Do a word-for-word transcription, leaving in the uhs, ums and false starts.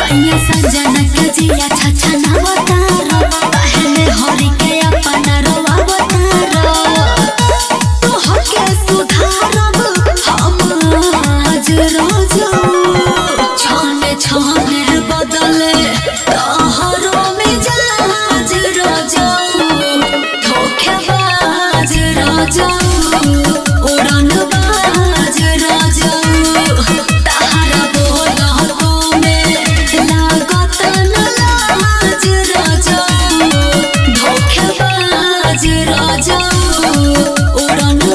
सैया सजना के जिया छछा ना बतारो कहले हरि के अपना रोवा बतारो तो हके सुधारब हम आज रोजो छाने छाने बदले तोहरो मिजाज रोजो धोखेबाज रोजो उड़न बाज रोजो तारा बोलतो में लागत न लाज रोजो धोखेबाज रोजो उड़न